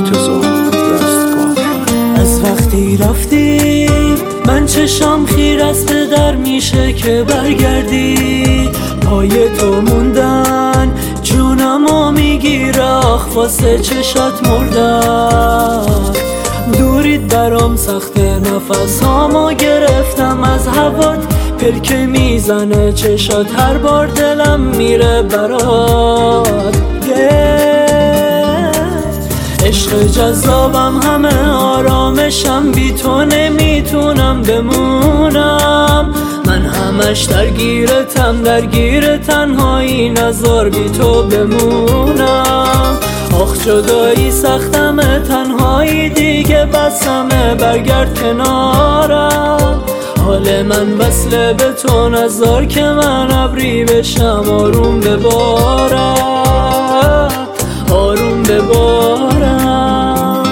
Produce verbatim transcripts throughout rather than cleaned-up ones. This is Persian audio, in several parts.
مرتضی رستگار. از وقتی رفتی من چشام خیر است، به در میشه که برگردی. پای تو موندن جونمو میگیره، آخ واسه چشات مردم. دوریت برام سخته، نفسامو گرفتم از هوات. پلکه میزنه چشات، هر بار دلم میره برات. عشق جذابم همه آرامشم، بی تو نمیتونم بمونم. من همش درگیرتم، درگیر تنهایی، نذار بی تو بمونم. آخ جدایی سختمه، تنهایی دیگه بسمه، برگرد کنارم. حال من وصله به تو، نذار که من ابری بشم، آروم ببارم، آروم ببارم.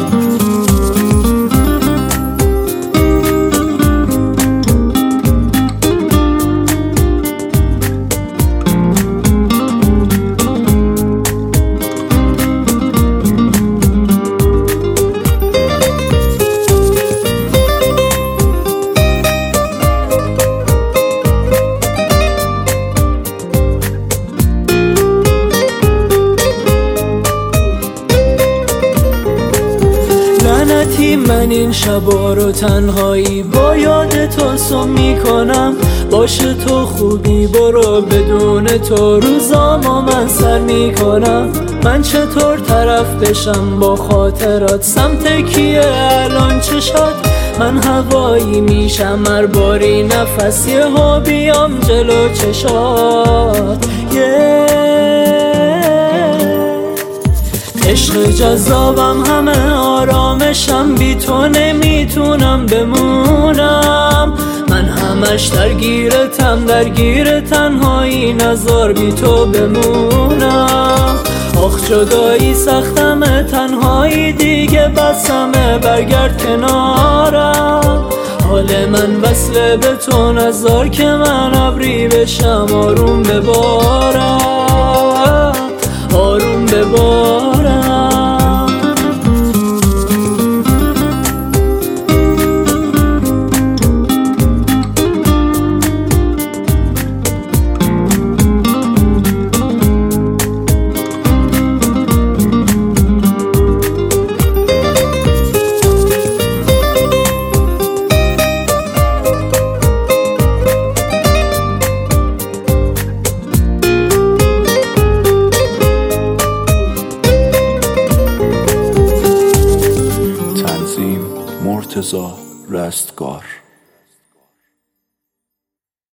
لعنتی من این شبا رو تنهایی با یاد تو سم میکنم. باشه تو خوبی برو، بدون تو روزامو من سر میکنم. من چطور طرف بشم با خاطرات، سمت کیه الان چشات؟ من هوایی میشم هر باری نفس، یه ها بیام جلو چشات. عشق جذابم همه آرامشم، بی تو نمیتونم بمونم. من همش درگیرتم، درگیر تنهایی، نذار بی تو بمونم. آخ جدایی سختمه، تنهایی دیگه بسمه، برگرد کنارم. حال من وصله به تو، نذار که من ابری بشم، آروم ببارم، آروم ببارم. مرتضی رستگار.